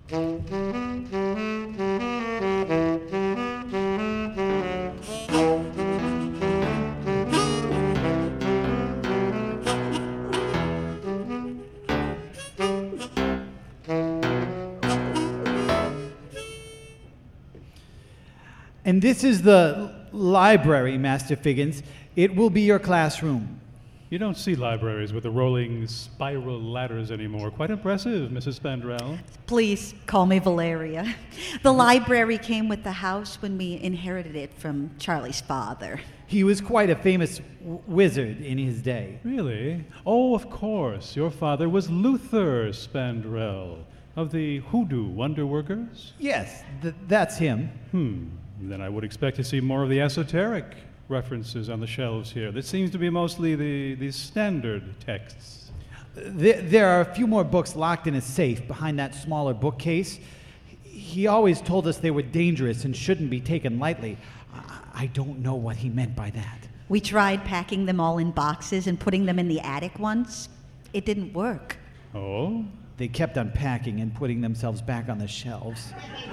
And this is the library, Master Figgins. It will be your classroom. You don't see libraries with the rolling spiral ladders anymore. Quite impressive, Mrs. Spandrell. Please call me Valeria. The library came with the house when we inherited it from Charlie's father. He was quite a famous wizard in his day. Really? Oh, of course. Your father was Luther Spandrell of the Hoodoo Wonder Workers? Yes, that's him. Then I would expect to see more of the esoteric references on the shelves here. This seems to be mostly the standard texts. There are a few more books locked in a safe behind that smaller bookcase. He always told us they were dangerous and shouldn't be taken lightly. I don't know what he meant by that. We tried packing them all in boxes and putting them in the attic once. It didn't work. Oh? They kept unpacking and putting themselves back on the shelves.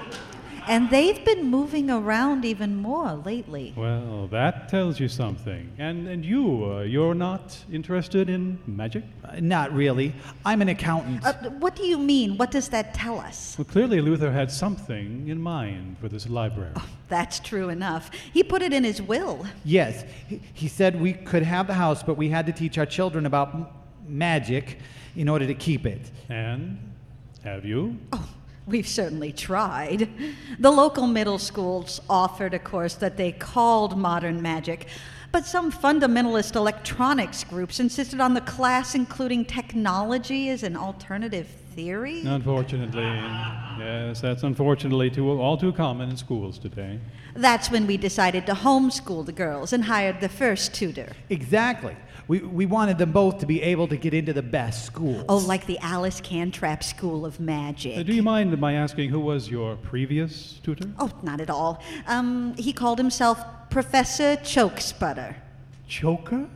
And they've been moving around even more lately. Well, that tells you something. And you're not interested in magic? Not really. I'm an accountant. What do you mean? What does that tell us? Well, clearly Luther had something in mind for this library. Oh, that's true enough. He put it in his will. Yes. He said we could have the house, but we had to teach our children about magic in order to keep it. And have you? Oh, we've certainly tried. The local middle schools offered a course that they called Modern Magic, but some fundamentalist electronics groups insisted on the class including technology as an alternative theory. Unfortunately. Yes, that's unfortunately all too common in schools today. That's when we decided to homeschool the girls and hired the first tutor. Exactly. We wanted them both to be able to get into the best schools. Oh, like the Alice Cantrap School of Magic. Do you mind my asking who was your previous tutor? Oh, not at all. He called himself Professor Chokesputter. Choker?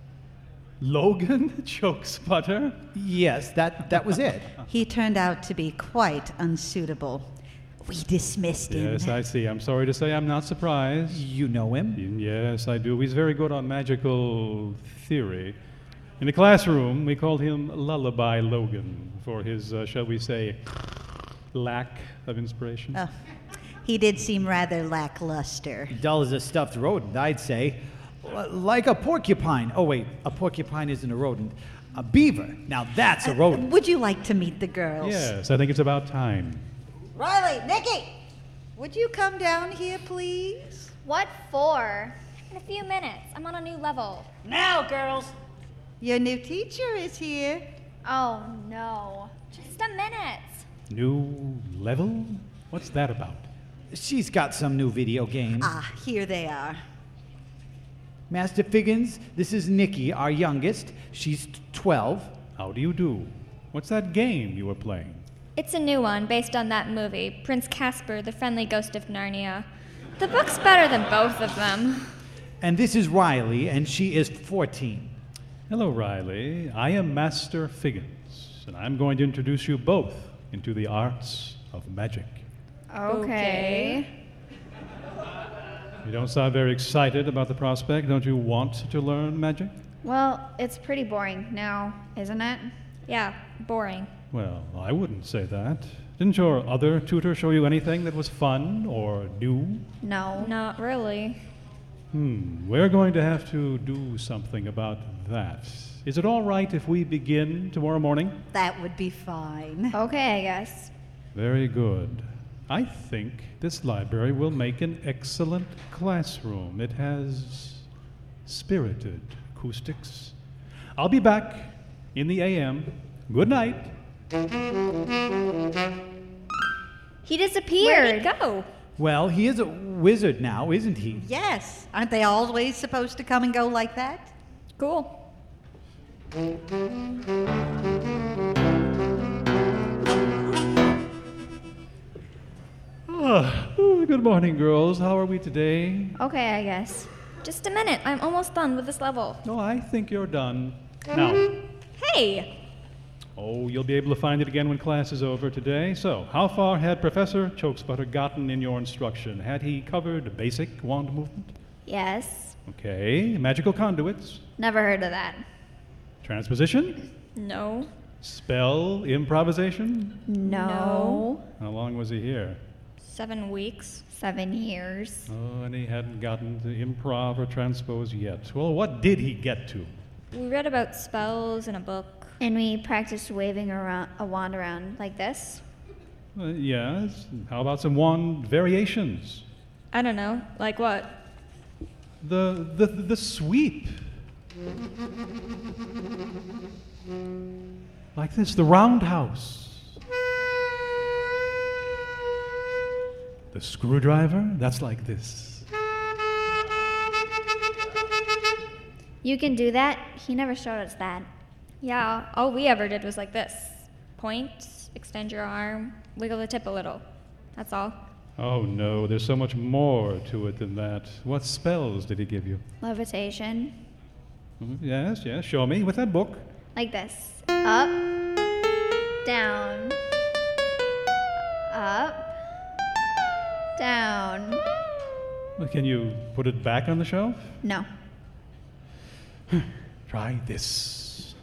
Logan Chokesputter? Yes, that was it. He turned out to be quite unsuitable. We dismissed him. Yes, I see. I'm sorry to say I'm not surprised. You know him? Yes, I do. He's very good on magical theory. In the classroom, we called him Lullaby Logan for his, shall we say, lack of inspiration. Oh, he did seem rather lackluster. Dull as a stuffed rodent, I'd say. Like a porcupine. Oh, wait, a porcupine isn't a rodent. A beaver. Now that's a rodent. Would you like to meet the girls? Yes, I think it's about time. Riley, Nikki, would you come down here, please? What for? In a few minutes. I'm on a new level. Now, girls. Your new teacher is here. Oh, no. Just a minute. New level? What's that about? She's got some new video game. Ah, here they are. Master Figgins, this is Nikki, our youngest. She's 12. How do you do? What's that game you were playing? It's a new one based on that movie, Prince Caspar, the Friendly Ghost of Narnia. The book's better than both of them. And this is Riley, and she is 14. Hello, Riley. I am Master Figgins, and I'm going to introduce you both into the arts of magic. Okay. You don't sound very excited about the prospect. Don't you want to learn magic? Well, it's pretty boring now, isn't it? Yeah, boring. Well, I wouldn't say that. Didn't your other tutor show you anything that was fun or new? No. Not really. We're going to have to do something about that. Is it all right if we begin tomorrow morning? That would be fine. Okay, I guess. Very good. I think this library will make an excellent classroom. It has spirited acoustics. I'll be back in the AM. Good night. Where'd He disappeared. he go? Well, he is a wizard now, isn't he? Yes. Aren't they always supposed to come and go like that? Cool. Good morning, girls. How are we today? Okay, I guess. Just a minute. I'm almost done with this level. Oh, I think you're done. Now, Hey! Oh, you'll be able to find it again when class is over today. So, how far had Professor Chokesbutter gotten in your instruction? Had he covered basic wand movement? Yes. Okay. Magical conduits? Never heard of that. Transposition? No. Spell improvisation? No. How long was he here? 7 weeks. 7 years. Oh, and he hadn't gotten to improv or transpose yet. Well, what did he get to? We read about spells in a book. And we practiced waving around a wand around like this. Yes. How about some wand variations? I don't know. Like what? The sweep. Like this, the roundhouse. The screwdriver, that's like this. You can do that? He never showed us that. Yeah, all we ever did was like this. Point, extend your arm, wiggle the tip a little. That's all. Oh no, there's so much more to it than that. What spells did he give you? Levitation. Yes, show me with that book. Like this. Up. Down. Up. Down. Well, can you put it back on the shelf? No. Try this.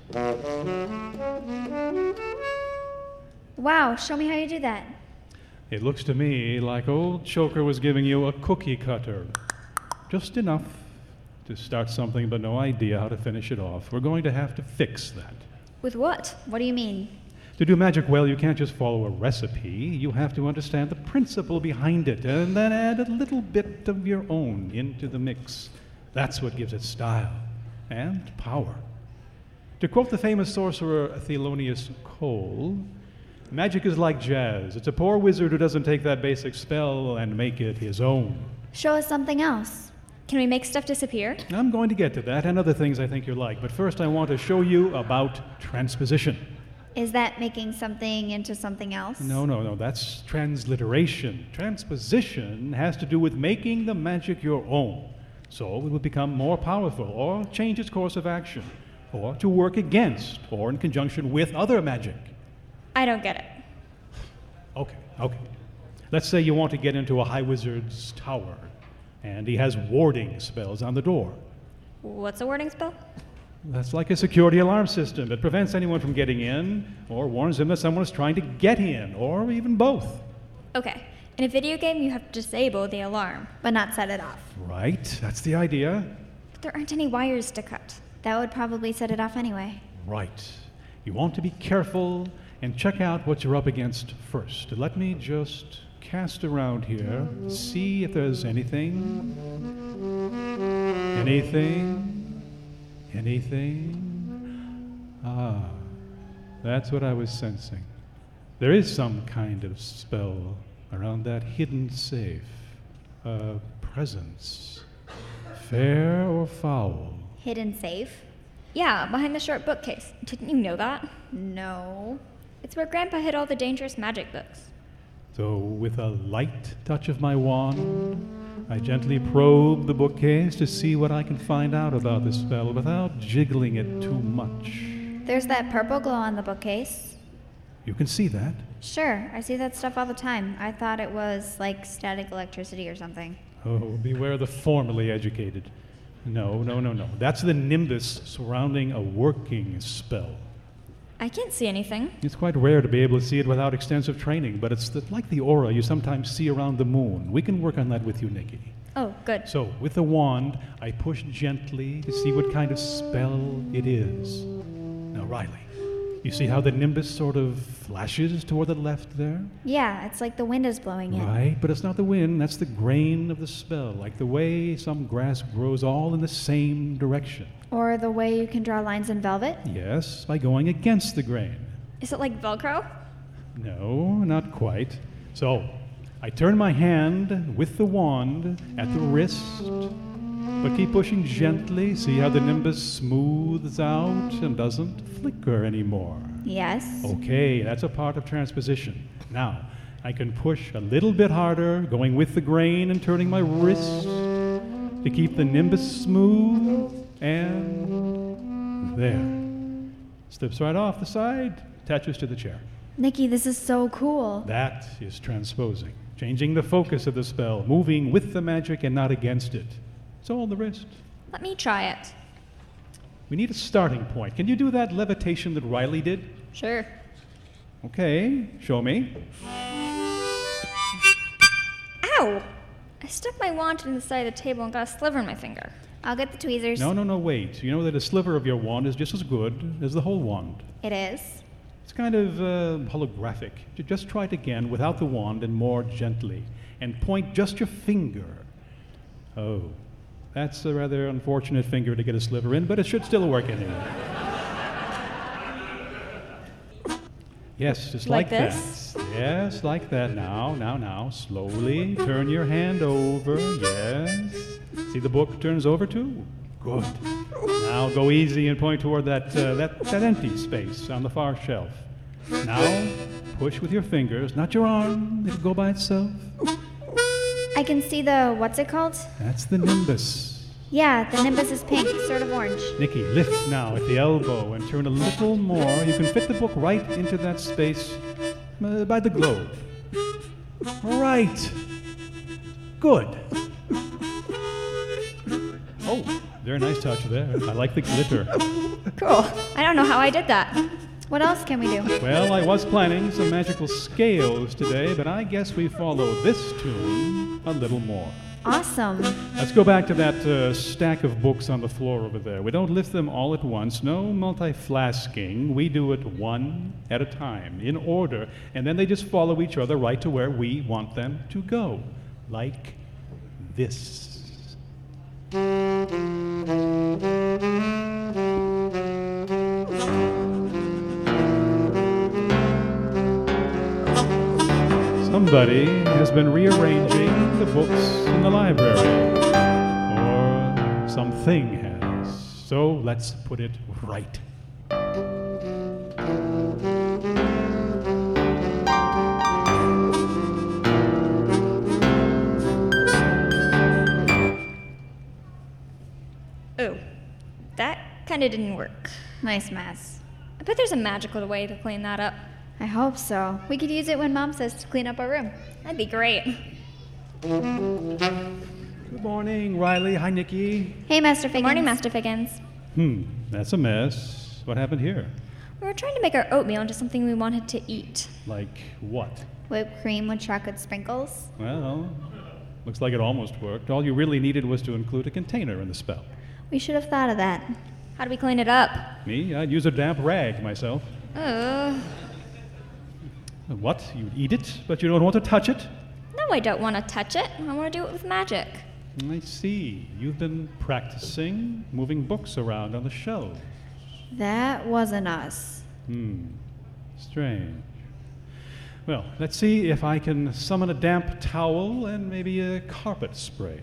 Wow, show me how you do that. It looks to me like old Choker was giving you a cookie cutter. Just enough to start something, but no idea how to finish it off. We're going to have to fix that. With what? What do you mean? To do magic well, you can't just follow a recipe. You have to understand the principle behind it and then add a little bit of your own into the mix. That's what gives it style and power. To quote the famous sorcerer Thelonious Cole, magic is like jazz. It's a poor wizard who doesn't take that basic spell and make it his own. Show us something else. Can we make stuff disappear? I'm going to get to that and other things I think you'll like, but first I want to show you about transposition. Is that making something into something else? No, that's transliteration. Transposition has to do with making the magic your own, so it will become more powerful or change its course of action, or to work against or in conjunction with other magic. I don't get it. Okay. Let's say you want to get into a high wizard's tower, and he has warding spells on the door. What's a warding spell? That's like a security alarm system. It prevents anyone from getting in, or warns them that someone is trying to get in, or even both. Okay. In a video game, you have to disable the alarm. But not set it off. Right, that's the idea. But there aren't any wires to cut. That would probably set it off anyway. Right. You want to be careful and check out what you're up against first. Let me just cast around here, see if there's anything. Anything? Ah, that's what I was sensing. There is some kind of spell around that hidden safe. A presence. Fair or foul? Hidden safe? Yeah, behind the short bookcase. Didn't you know that? No. It's where Grandpa hid all the dangerous magic books. So, with a light touch of my wand, I gently probe the bookcase to see what I can find out about the spell without jiggling it too much. There's that purple glow on the bookcase. You can see that. Sure, I see that stuff all the time. I thought it was like static electricity or something. Oh, beware the formally educated. No. That's the nimbus surrounding a working spell. I can't see anything. It's quite rare to be able to see it without extensive training, but it's like the aura you sometimes see around the moon. We can work on that with you, Nikki. Oh, good. So, with the wand, I push gently to see what kind of spell it is. Now, Riley, you see how the nimbus sort of flashes toward the left there? Yeah, it's like the wind is blowing in. Right, but it's not the wind, that's the grain of the spell, like the way some grass grows all in the same direction. Or the way you can draw lines in velvet? Yes, by going against the grain. Is it like Velcro? No, not quite. So, I turn my hand with the wand at the wrist, but keep pushing gently. See how the nimbus smooths out and doesn't flicker anymore. Yes. Okay, that's a part of transposition. Now, I can push a little bit harder, going with the grain and turning my wrist to keep the nimbus smooth, and there. Slips right off the side. attaches to the chair. Nikki, this is so cool. That is transposing, changing the focus of the spell, moving with the magic and not against it. It's all the rest. Let me try it. We need a starting point. Can you do that levitation that Riley did? Sure. Okay, show me. Ow! I stuck my wand into the side of the table and got a sliver in my finger. I'll get the tweezers. No, wait. You know that a sliver of your wand is just as good as the whole wand. It is. It's kind of holographic. Just try it again without the wand and more gently. And point just your finger. Oh, that's a rather unfortunate finger to get a sliver in, but it should still work anyway. Yes, just Like like this? that. Yes, like that. Now. Slowly turn your hand over. Yes. See the book turns over too? Good. Now go easy and point toward that empty space on the far shelf. Now push with your fingers, not your arm. It'll go by itself. I can see the, what's it called? That's the nimbus. Yeah, the nimbus is pink, sort of orange. Nikki, lift now at the elbow and turn a little more. You can fit the book right into that space by the globe. All right. Good. Oh, very nice touch there. I like the glitter. Cool. I don't know how I did that. What else can we do? Well, I was planning some magical scales today, but I guess we follow this tune a little more. Awesome. Let's go back to that stack of books on the floor over there. We don't lift them all at once. No multi-flasking. We do it one at a time, in order, and then they just follow each other right to where we want them to go. Like this. Somebody has been rearranging the books in the library. Or something has. So let's put it right. Oh, that kind of didn't work. Nice mess. I bet there's a magical way to clean that up. I hope so. We could use it when Mom says to clean up our room. That'd be great. Good morning, Riley. Hi, Nikki. Hey, Master Figgins. Good morning, Master Figgins. That's a mess. What happened here? We were trying to make our oatmeal into something we wanted to eat. Like what? Whipped cream with chocolate sprinkles. Well, looks like it almost worked. All you really needed was to include a container in the spell. We should have thought of that. How do we clean it up? Me? I'd use a damp rag myself. What? You eat it, but you don't want to touch it? No, I don't want to touch it. I want to do it with magic. I see. You've been practicing moving books around on the shelves. That wasn't us. Strange. Well, let's see if I can summon a damp towel and maybe a carpet spray.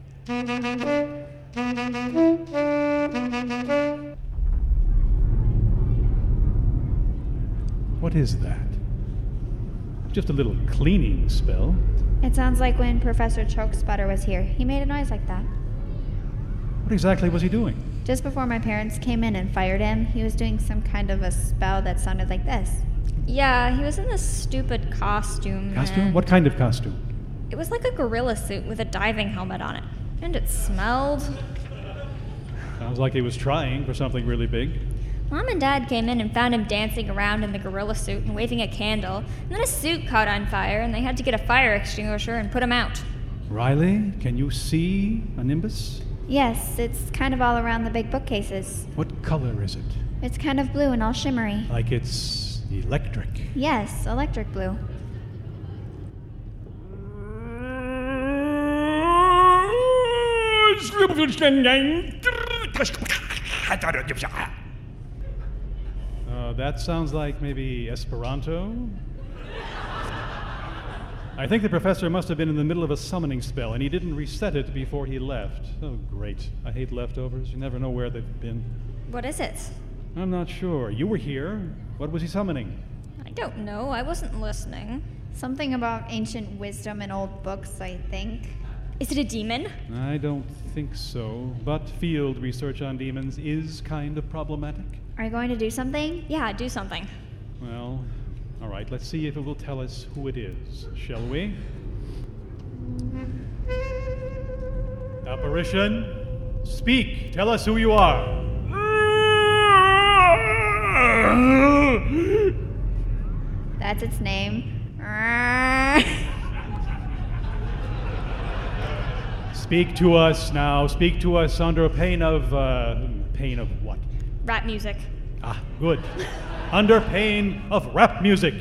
What is that? Just a little cleaning spell. It sounds like when Professor Chokesputter was here. He made a noise like that. What exactly was he doing? Just before my parents came in and fired him, he was doing some kind of a spell that sounded like this. Yeah, he was in this stupid costume. Costume? and What kind of costume? It was like a gorilla suit with a diving helmet on it. And it smelled. Sounds like he was trying for something really big. Mom and Dad came in and found him dancing around in the gorilla suit and waving a candle. And then his suit caught on fire, and they had to get a fire extinguisher and put him out. Riley, can you see a nimbus? Yes, it's kind of all around the big bookcases. What color is it? It's kind of blue and all shimmery. Like it's electric. Yes, electric blue. That sounds like maybe Esperanto. I think the professor must have been in the middle of a summoning spell, and he didn't reset it before he left. Oh, great. I hate leftovers. You never know where they've been. What is it? I'm not sure. You were here. What was he summoning? I don't know. I wasn't listening. Something about ancient wisdom and old books, I think. Is it a demon? I don't think so, but field research on demons is kind of problematic. Are you going to do something? Yeah, do something. Well, all right, let's see if it will tell us who it is, shall we? Apparition, speak. Tell us who you are. That's its name. Speak to us now. Speak to us under pain of what? Rap music. Ah, good. Under pain of rap music.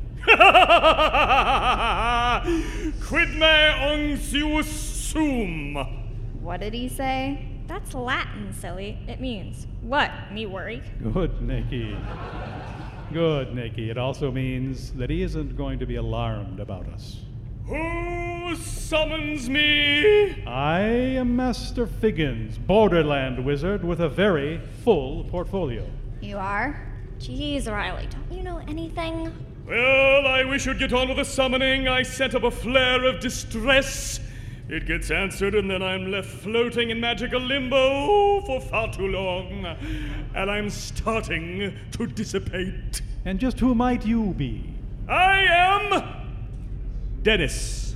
Quid me uncius sum? What did he say? That's Latin, silly. It means, what, me worry? Good, Nikki. Good, Nikki. It also means that he isn't going to be alarmed about us. Who summons me? I am Master Figgins, Borderland wizard with a very full portfolio. You are? Jeez, Riley, don't you know anything? Well, I wish you'd get on with the summoning. I sent up a flare of distress. It gets answered, and then I'm left floating in magical limbo for far too long. And I'm starting to dissipate. And just who might you be? I am Dennis,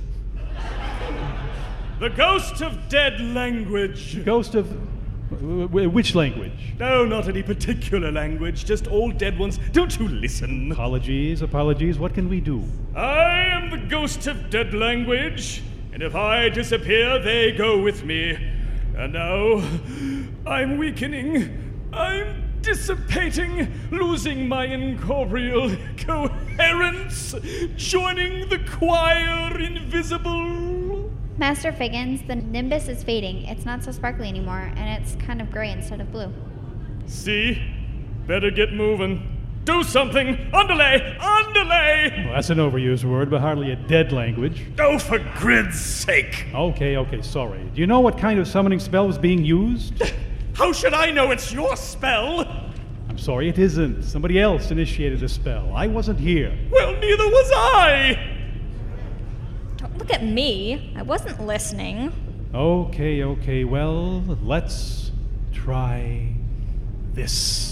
the ghost of dead language. Ghost of... which language? No, not any particular language, just all dead ones. Don't you listen? Apologies. What can we do? I am the ghost of dead language, and if I disappear, they go with me. And now, I'm weakening. I'm dissipating, losing my incorporeal coherence, joining the choir invisible. Master Figgins, the nimbus is fading. It's not so sparkly anymore, and it's kind of gray instead of blue. See? Better get moving. Do something! Underlay! Underlay! Well, that's an overused word, but hardly a dead language. Oh, for grid's sake! Okay, sorry. Do you know what kind of summoning spell was being used? How should I know it's your spell? I'm sorry, it isn't. Somebody else initiated the spell. I wasn't here. Well, neither was I! Don't look at me. I wasn't listening. Okay. Well, let's try this.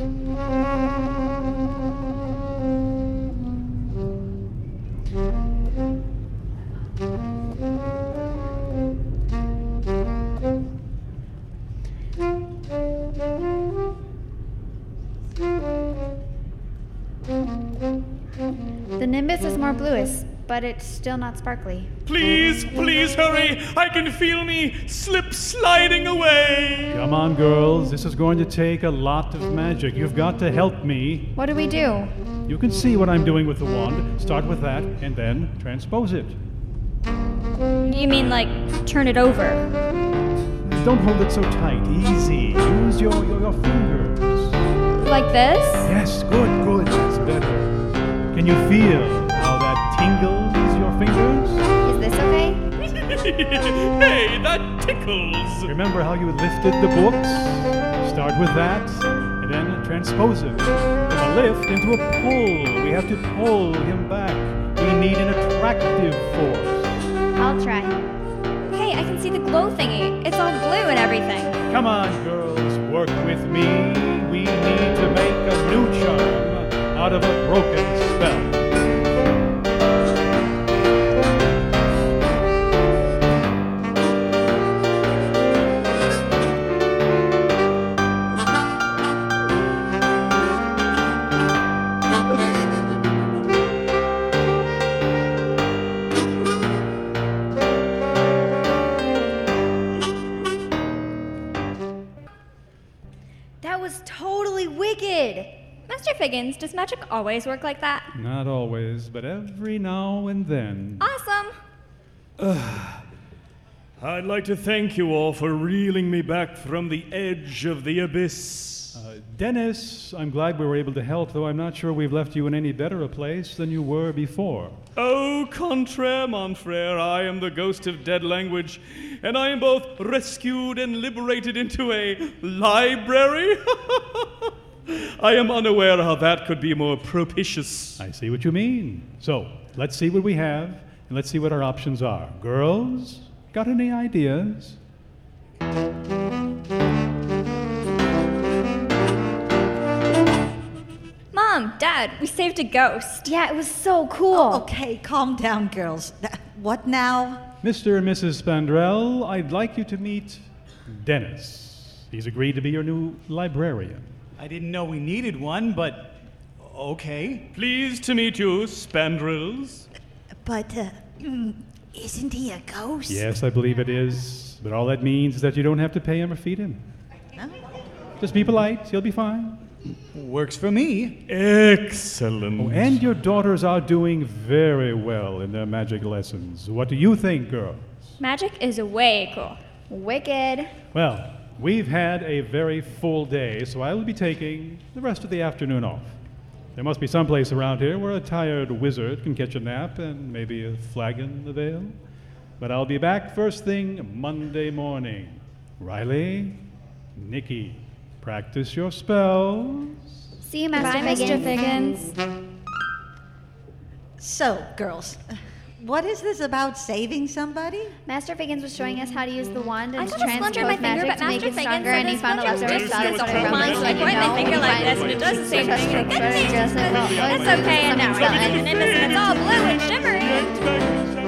The nimbus is more bluish, but it's still not sparkly. Please hurry! I can feel me sliding away! Come on, girls. This is going to take a lot of magic. You've got to help me. What do we do? You can see what I'm doing with the wand. Start with that, and then transpose it. You mean, like, turn it over? Don't hold it so tight. Easy. Use your fingers. Like this? Yes, good. That's better. Can you feel how that tingles your fingers? Is this okay? Hey, that tickles! Remember how you lifted the books? Start with that, and then transpose it. From a lift into a pull. We have to pull him back. We need an attractive force. I'll try. Hey, I can see the glow thingy. It's all blue and everything. Come on, girls, work with me. We need to make a new charm out of a broken spell. That was totally wicked. Master Figgins, does magic always work like that? Not always, but every now and then. Awesome. I'd like to thank you all for reeling me back from the edge of the abyss. Dennis, I'm glad we were able to help, though I'm not sure we've left you in any better a place than you were before. Au contraire, mon frère, I am the ghost of dead language, and I am both rescued and liberated into a library. I am unaware how that could be more propitious. I see what you mean. So, let's see what we have, and let's see what our options are. Girls, got any ideas? Mom, Dad, had. We saved a ghost. Yeah, it was so cool. Okay, calm down, girls. What now? Mr. and Mrs. Spandrell, I'd like you to meet Dennis. He's agreed to be your new librarian. I didn't know we needed one, but okay. Pleased to meet you, Spandrels. But, isn't he a ghost? Yes, I believe it is. But all that means is that you don't have to pay him or feed him. Huh? Just be polite. He'll be fine. Works for me. Excellent. Oh, and your daughters are doing very well in their magic lessons. What do you think, girls? Magic is way cool. Wicked. Well, we've had a very full day, so I will be taking the rest of the afternoon off. There must be some place around here where a tired wizard can catch a nap and maybe a flagon of ale. But I'll be back first thing Monday morning. Riley, Nikki, practice your spells. See you, Master Bye, Mr. Figgins. Figgins. So, girls, what is this about saving somebody? Master Figgins was showing us how to use the wand I and got a splinter in my transpose finger, magic but to make Master it Figgins stronger, said and he this found a splinter leftover was spell just that's a what it wand, runs so I like, point my finger like this, and it does the same Trust thing. the Good bird, thing. just like, well, It's okay, and now I got my nimbus, and it's all blue and shimmery. Get back inside.